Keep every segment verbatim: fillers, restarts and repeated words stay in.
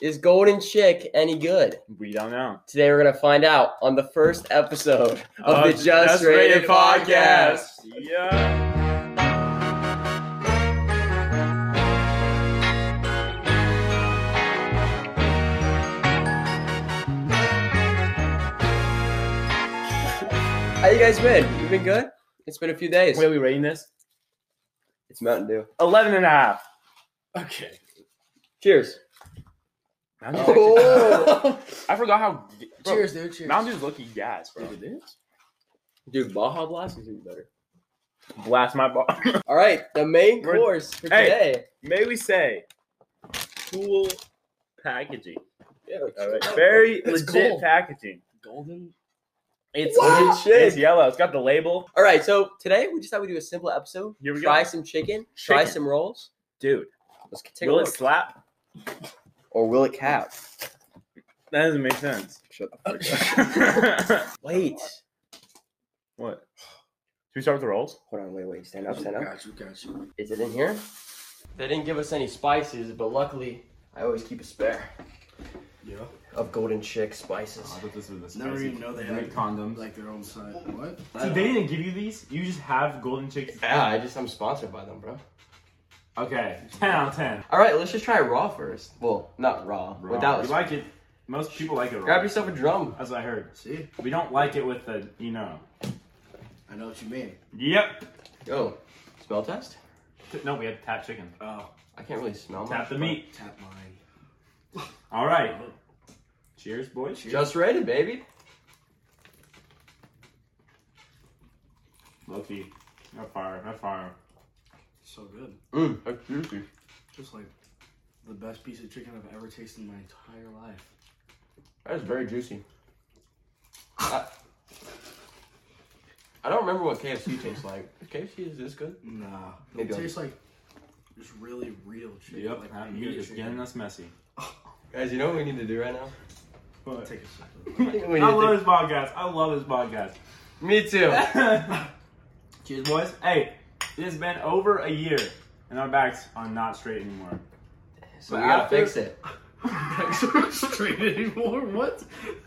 Is Golden Chick any good? We don't know. Today we're going to find out on the first episode of Uh, the Just, Rated, podcast. Yeah. How you guys been? You been good? It's been a few days. Wait, are we rating this? It's Mountain Dew. eleven and a half. Okay. Cheers. Mountain Dew's Oh. actually- I forgot how. Bro, Cheers, dude. Cheers. Mountain Dew's looking gas, bro. Dude, it is. Dude, Baja Blast is even better. Blast my ball. All right, the main We're- course for Hey. today. May we say, cool packaging. Yeah, All right. Very It's legit cool. packaging. Golden. It's, Wow. it's, it's yellow. It's got the label. All right, so today we just thought we'd do a simple episode. Here we Try go. some chicken, try Chicken. some rolls. Dude, Let's take will a it look. slap? Or will it cap? That doesn't make sense. Shut the fuck up. Wait. What? Should we start with the rolls? Hold on, wait, wait. Stand up, stand up. Got you, got you. Is it in here? They didn't give us any spices, but luckily, I always keep a spare Yeah. of Golden Chick spices. Oh, but this was Never even know they Great had condoms. like their own side. What? So they didn't give you these? You just have golden chicks? Yeah, I just I'm sponsored by them, bro. Okay, ten out of ten. All right, let's just try raw first. Well, not raw. Raw. Without. You like it? Most people like it raw. Grab yourself a drum. That's what I heard. See? We don't like it with the, you know. I know what you mean. Yep. Go. Smell test. No, we had to tap chicken. Oh, I can't really smell Tap much, the but- meat. tap mine. All right. Cheers, boys. Just rated, baby. Low-key. No fire. No fire. So good. Mmm, that's juicy. Just like the best piece of chicken I've ever tasted in my entire life. That is very juicy. I, I don't remember what K F C tastes like. K F C is this good? Nah. Maybe It I'll- tastes like just really real chicken. Yep. Like That real meat is chicken. getting us messy. Guys, you know what we need to do right now? What? Take a sip. we I need to love take- this podcast. I love this podcast. Me too. Cheers, boys. Hey, it has been over a year, and our backs are not straight anymore. So But we gotta after- fix it. Straight anymore? What?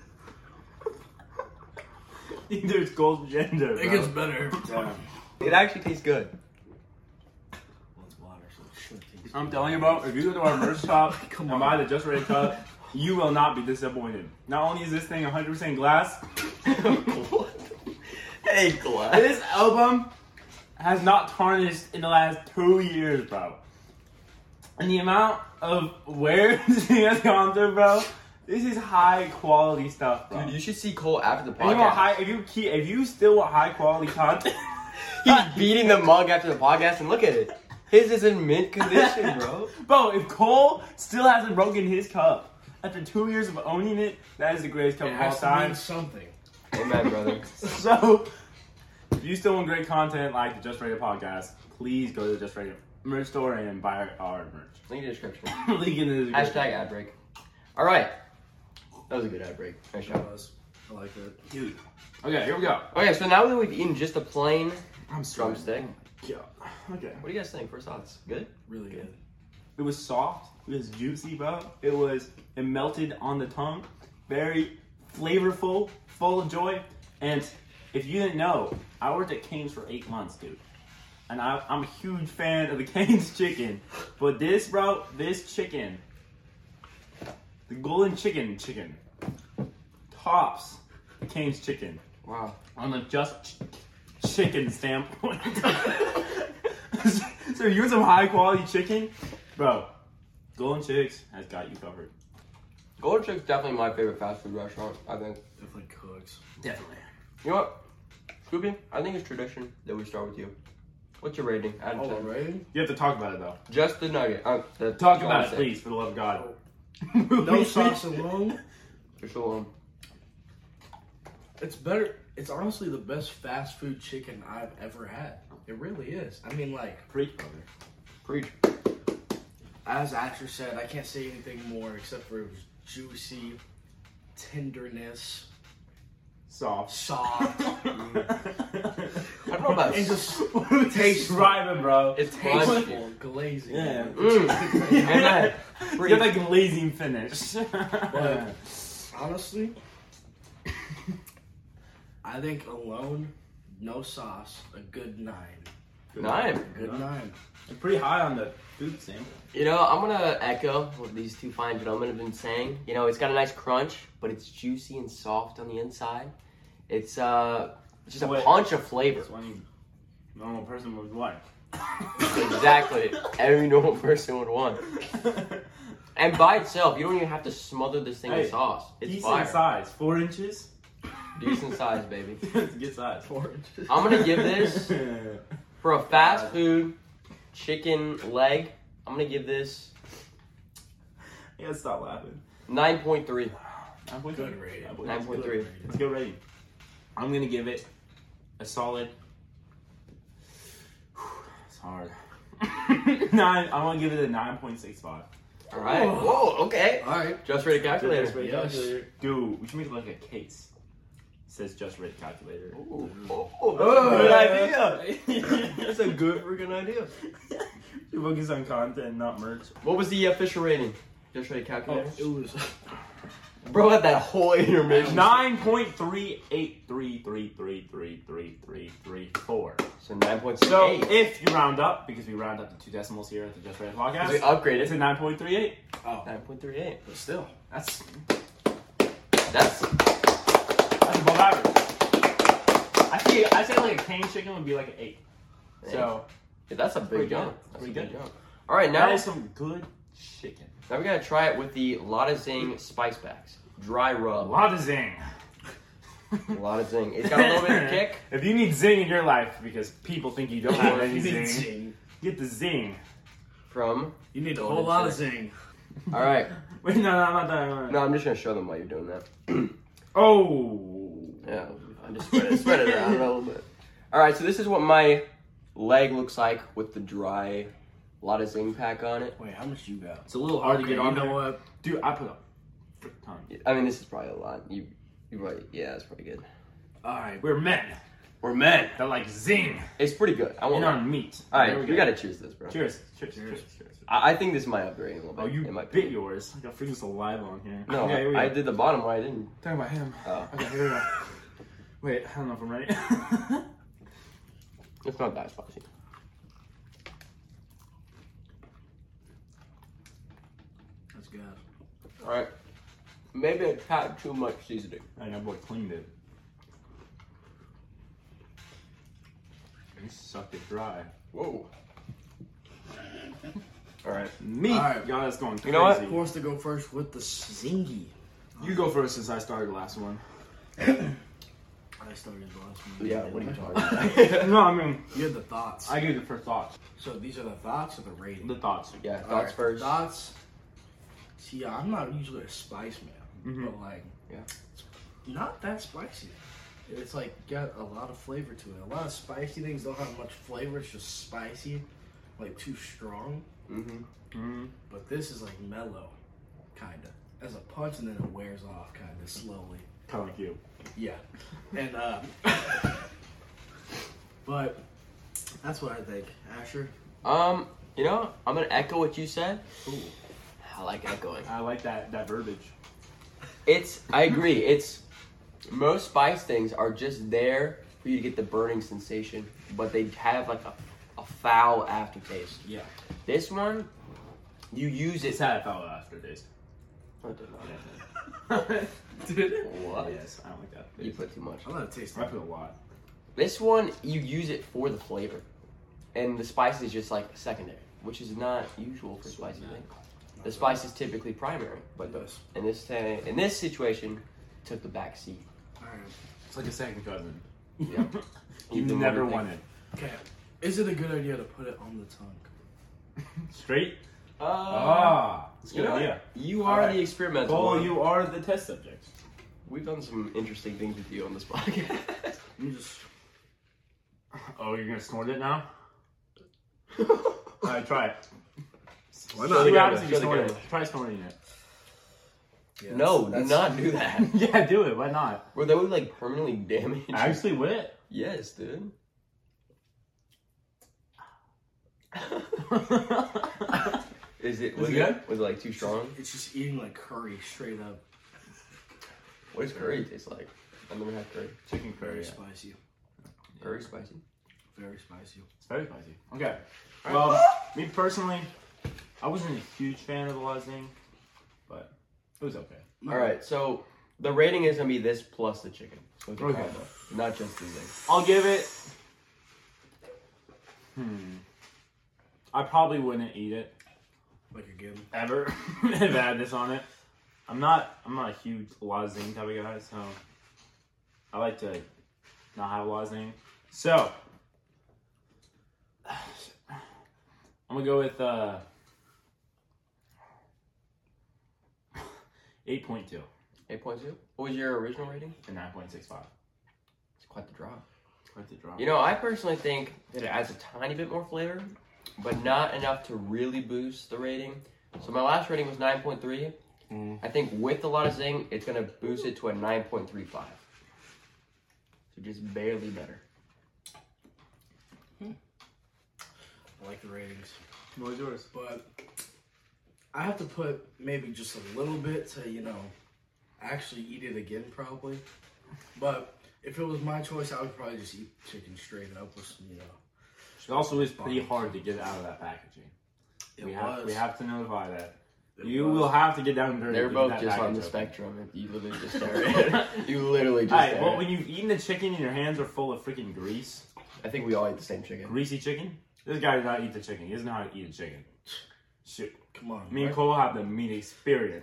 There's gold gender, It bro. gets better. Yeah. It actually tastes good. Well, it's water, so it should taste. I'm telling you, bro, if you go to our merch shop Come and on. buy the Just Rated cup, you will not be disappointed. Not only is this thing one hundred percent glass, What? Hey, glass. this album has not tarnished in the last two years, bro. And the amount of wear this thing has gone through, bro, this is high quality stuff, bro. Dude, you should see Cole after the And you want high, podcast. if you keep, if you still want high quality content, He's beating the mug after the podcast, and look at it. His is in mint condition, bro. bro, if Cole still hasn't broken his cup after two years of owning it, that is the greatest cup It of all has to mean time. something. Amen, brother. So, if you still want great content like the Just Rated podcast, please go to the Just Rated merch store and buy our merch. Link in the description. Link in the description. Hashtag ad break. All right. That was a good ad break. Nice It job. was. I like it. Dude. Okay, here we go. Okay, so now that we've eaten just a plain I'm drumstick, Yeah. Okay. what do you guys think? First thoughts? Good? Really good. It was soft. It was juicy, bro. It was, it melted on the tongue. Very flavorful, full of joy. And if you didn't know, I worked at Cane's for eight months, dude. And I, I'm a huge fan of the Cane's chicken. But this, bro, this chicken, the golden chicken chicken, tops the Cane's chicken Wow. on the just ch- chicken standpoint. So you want some high quality chicken, bro? Golden Chicks has got you covered. Golden Chick's definitely my favorite fast food restaurant, I think. Definitely cooks. Definitely. You know what? Scooby, I think it's tradition that we start with you. What's your rating? Out of Oh, ten. right? You have to talk about it though. Just the nugget. Uh, the Talk about it, drumstick. please, for the love of God. No sauce alone. Just alone. It's better. It's honestly the best fast food chicken I've ever had. It really is. I mean, like, Preach, brother. Preach. as Asher said, I can't say anything more except for it was juicy, tenderness, Soft. Soft. I don't know about And just Taste Tasteful. driving, bro. it's crunchy. tasteful, glazing. Yeah. Mm. And then, You have like a glazing finish. But honestly, I think alone, no sauce, a good nine. nine. A good nine. Pretty high on the food sample. You know, I'm gonna echo what these two fine gentlemen have been saying. You know, it's got a nice crunch, but it's juicy and soft on the inside. It's uh, just a Wait. punch of flavor. That's one normal person would want. Exactly, every normal person would want. And by itself, you don't even have to smother this thing Hey, in sauce. It's Decent fire. size, four inches. Decent size, baby. It's a good size. Four inches. I'm gonna give this for a fast food chicken leg. I'm gonna give this You gotta stop laughing. nine point three. nine point Good three. rating. nine point three. It's a good rating. I'm gonna give it a solid. It's hard. Nine. I'm gonna give it a nine point six five. All right. Whoa. Whoa. Okay. All right. Just rated calculator. Yes. Dude, we should make it like a case. It says just rate calculator. Ooh. Oh, oh, Oh, good yeah. idea. That's a good freaking idea. You focus on content, not merch. What was the official rating? Just rated Oh, calculator. it was. Bro had that whole intermission. Nine point three eight three three three three three three three four. So nine point six So eight. if you round up, because we round up to two decimals here at the Just Rated we podcast, upgraded it's a nine point three eight. Oh, nine point three eight. but still. That's That's that's above average. I see. I say like a cane chicken would be like an eight. So that's a big pretty jump. good. That's Pretty a big good. jump. All right, now that is some good chicken. now we gotta try it with the Lotta Zing spice packs. Dry A rub. lot of zing. A lot of zing. It's got a little bit of kick. If you need zing in your life because people think you don't have any You need zing, zing. get the zing. From. You need a Golden whole lot of cheddar. zing. All right. Wait, no, no, I'm not done. No, I'm just gonna show them why you're doing that. Oh. Yeah, I just spread it, spread it around a little bit. All right, so this is what my leg looks like with the dry Lotta Zing pack on it. Wait, how much you got? It's a little hard to get you on know there. what? Dude, I put a frick ton. I mean, this is probably a lot. You, you right? Yeah, it's pretty good. All right. We're men. We're men. That like zing It's pretty good. I in won't. our meat. All right, There we, go. gotta cheers this, bro. Cheers. Cheers. Cheers. Cheers. Cheers. I, I think this might upgrade a little bit. Oh, you It might bit be. yours. I got freaking saliva on here. No, Okay, here we I, I go. did the bottom one. I didn't. Talking about him. Oh. Okay, here we go. Wait, I don't know if I'm ready. It's not that spicy. That's good. All right. Maybe I had too much seasoning. I know, boy cleaned it. You sucked it dry. Whoa. All right. Me, All right. y'all, that's going crazy. You know what? Who wants to go first with the zingy? You go first since I started the last one. I started the last one. Yeah. What are you talking about? No, I mean, You had the thoughts. I gave the first thoughts. So these are the thoughts or the rating? The thoughts. Yeah. All Thoughts right, first. Thoughts. See, I'm not usually a spice man, Mhm. but like, Yeah. it's not that spicy. It's like got a lot of flavor to it. A lot of spicy things don't have much flavor. It's just spicy, like too strong. Mm-hmm. Mm-hmm. But this is like mellow, kind of, as a punch, and then it wears off kind of slowly. Kind of like you. Yeah, and uh, but that's what I think. Asher, Um. You know, I'm gonna echo what you said. Ooh. I like echoing. I like that that verbiage. It's. I agree. It's. Most spice things are just there for you to get the burning sensation, but they have like a, a foul aftertaste. yeah, This one, you use It's it. had a foul aftertaste. Oh, did not. did it? What? Yes, I don't like that. You put too much. I'm gonna taste I it. put a lot. This one, you use it for the flavor, and the spice is just like secondary, which is not usual for spicy things. The spice is typically primary, but the, Yes. in this ta- in this situation, took the back seat. All right. It's like a second cousin. Yeah. You Even never more than- wanted. Okay. Is it a good idea to put it on the tongue? Straight? Uh, Ah, that's a you good know what? idea. You are Alright. the experimental Cole, one. you are the test subject. We've done some interesting things with you on this podcast. Let me just. Oh, you're gonna snort it now? Alright, try it. Why See not? what happens Show if you the snort camera. it. Try snorting it. Yeah, No, do that's- not do that. Yeah, do it. Why not? Where that would like permanently damage. Actually, would it? Yes, dude. Is it? Was it it good? Was it like too strong? It's just eating like curry straight up. What does curry taste like? I've never had curry. Chicken Very curry. Yeah. spicy. Curry spicy. Very spicy. It's very spicy. Okay. Well, me personally, I wasn't a huge fan of the lasagna, but it was okay. All right, so the rating is gonna be this plus the chicken. So it's a Okay. combo, not just the thing. I'll give it. Hmm. I probably wouldn't eat it Like again. ever if I had this on it. I'm not. I'm not a huge lasagna type of guy, so I like to not have lasagna. So I'm gonna go with uh, eight point two eight point two. What was your original rating? and nine point six five. It's quite the drop. Quite the drop. You know, I personally think that it adds a tiny bit more flavor, but not enough to really boost the rating. So my last rating was nine point three. Mm. I think with a lot of zing, it's gonna boost it to a nine point three five. So just barely better. I like the ratings. What was yours? But I have to put maybe just a little bit to, you know, actually eat it again probably. But if it was my choice, I would probably just eat chicken straight up with some, you know. It also is pretty hard to get it out of that packaging. It we was. have we have to notify that. It You was. will have to get down and dirty. They're to both get that just on package the open. spectrum. You literally just stare at it. You literally just Alright, stare well, at when it. you've eaten the chicken and your hands are full of freaking grease, I think we all eat the same chicken. greasy chicken. This guy does not eat the chicken. He doesn't know how to eat a chicken. Shoot, Come on. me and right? Cole have the meat experience.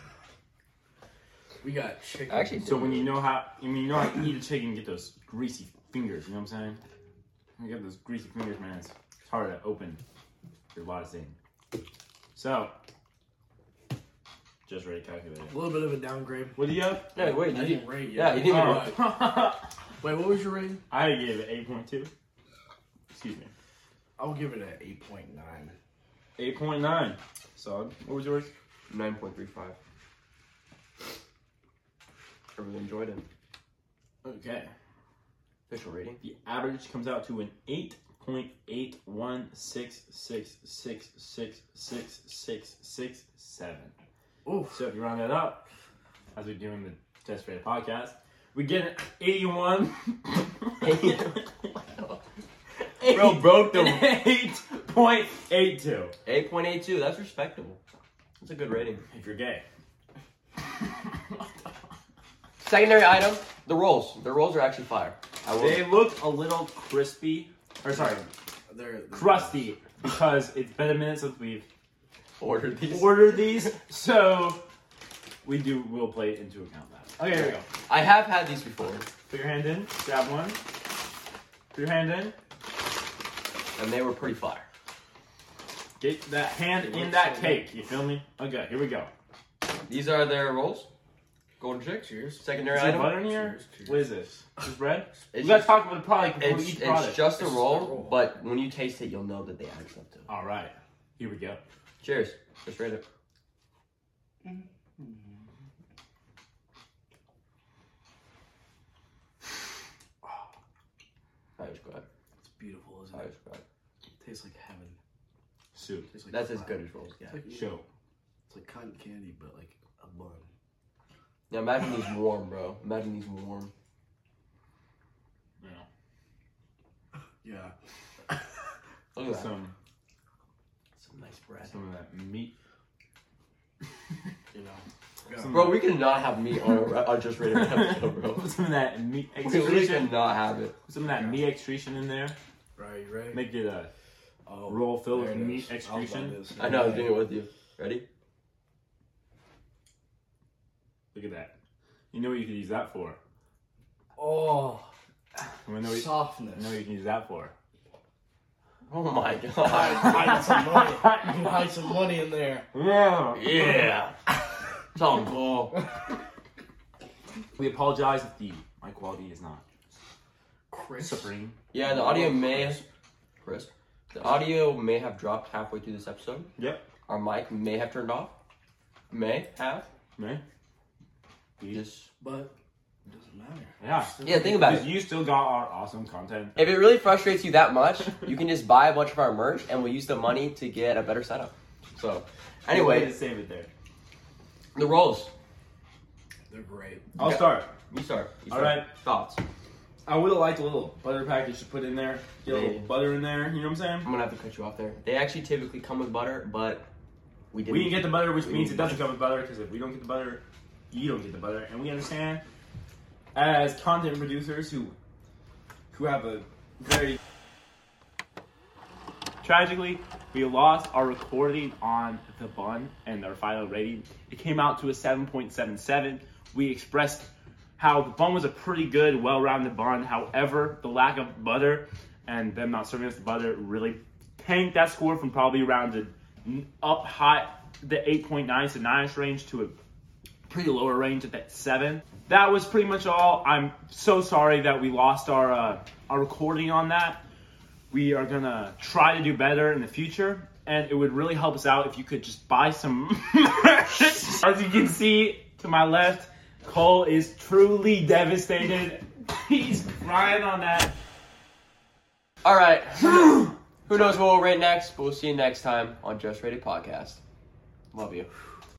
We got chicken. Actually, So when you know how, I mean, you know how to eat a chicken, you get those greasy fingers. You know what I'm saying? You get those greasy fingers, man. It's, it's hard to open your lot of thing. So, just ready to calculate it. a little bit of a downgrade. What do you have? No, wait, I did you? didn't rate Yeah, yet. you didn't. Oh. Wait, what was your rating? I gave it eight point two. Excuse me. I'll give it an eight point nine. eight point nine. Solid. What was yours? nine point three five. I really enjoyed it. Okay. Official rating. The average comes out to an eight point eight one six six six six six six six seven. Oof. So if you round that up, as we're doing the Test Rated podcast, we get an eighty-one. Bro, broke the eight point eight two. eight point eight two. That's respectable. That's a good rating. If you're gay. Secondary item: the rolls. The rolls are actually fire. I will. They look a little crispy, or sorry, They're, they're crusty, because it's been a minute since we've ordered these. ordered these, so we do will play it into account that. Okay, here we go. I have had these before, Put your hand in, grab one. Put your hand in. and they were pretty fire. Get that hand in that cake. You feel me? Okay, here we go. These are their rolls. Golden Chicks. Cheers. Secondary Is there item. butter in here? Cheers, cheers. What is this? This bread? It's we gotta just- talk about the product before we It's, eat the product. it's just a It's just a roll, roll. but when you taste it, you'll know that they add stuff to it. All right, here we go. Cheers. Just rate it. That was good. It's beautiful, isn't That it? was good. Tastes like heaven. Soup. Tastes like That's as cloud. good as rolls get. It's like, Show. it's like cotton candy, but like a bun. Now imagine these warm, bro. Imagine these warm. Yeah. Yeah. Look at that. Some, Some nice bread. some of that meat. You know. Some- Bro, we cannot have meat on a, a just rated episode, bro. Put some of that meat We really excretion. cannot have it. Put some of that meat excretion in there. Right, you ready? Make it a Oh, roll filled there with it meat is. I was about excretion. this. I know, I was doing it with you. Ready? Look at that. You know what you could use that for? Oh, You know what you, softness. you know what you can use that for? Oh my Hide, god. hide some money. You can hide some money in there. Yeah. Yeah. It's all cool. We apologize if the my quality is not Chris. supreme. Yeah, the audio may, Chris, the audio may have dropped halfway through this episode. Yep. Our mic may have turned off. May have. May. Just But it doesn't matter. Yeah. yeah, think about Because it. you still got our awesome content. If it really frustrates you that much, you can just buy a bunch of our merch, and we'll use the money to get a better setup. So, anyway, Just save it there. the rolls. They're great. I'll Okay. start. You start. You All start. right. Thoughts. I would have liked a little butter package to put in there. Get a little Yeah. butter in there. You know what I'm saying? I'm gonna have to cut you off there. They actually typically come with butter, but we didn't. We didn't get the butter, which We means didn't. it doesn't come with butter. Because if we don't get the butter, you don't get the butter, and we understand as content producers who who have a very tragically we lost our recording on the bun and our final rating. It came out to a seven point seven seven. We expressed how the bun was a pretty good, well-rounded bun. However, the lack of butter and them not serving us the butter really tanked that score from probably around the up high, the eight point nine to nine range to a pretty lower range at that seven. That was pretty much all. I'm so sorry that we lost our uh, our recording on that. We are gonna try to do better in the future, and it would really help us out if you could just buy some merch. As you can see to my left, Cole is truly devastated. He's crying on that. All right. Who knows what we'll rate next? But we'll see you next time on Just Rated Podcast. Love you.